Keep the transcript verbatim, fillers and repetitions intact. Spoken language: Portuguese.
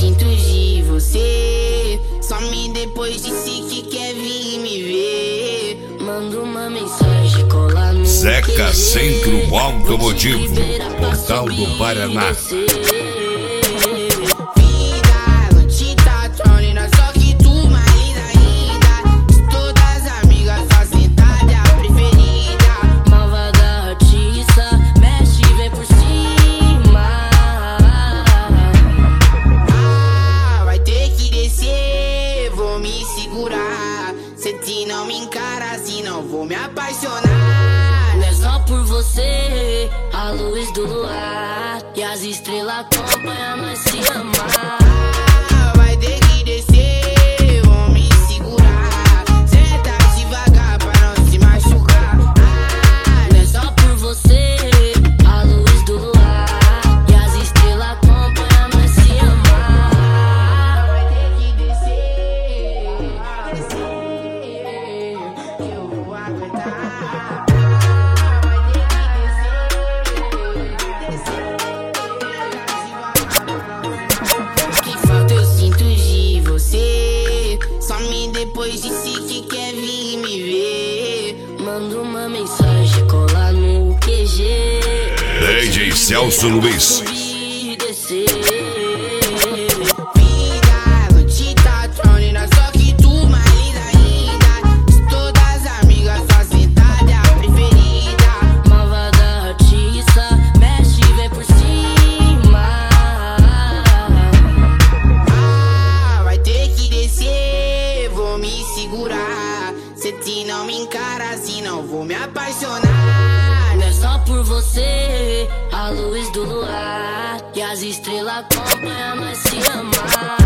sinto de você. Some depois disse que quer vir me ver. Manda uma mensagem, cola no Zeca Centro Automotivo, Portal do Paraná. Se não me encara assim, não vou me apaixonar. Não é só por você, a luz do luar e as estrelas acompanham nós se amar. Vai ter que descer, vou me segurar. Senta devagar pra não se machucar. Não é só por você, a luz do luar e as estrelas acompanham nós se amar. Vai ter que descer, descer. Que falta eu sinto de você. Some depois disse que quer vir me ver. Manda uma mensagem, cola no Q G. D J Celso Luiz. Se não me encara assim, não vou me apaixonar. Não é só por você, a luz do luar e as estrelas acompanham nós se amar.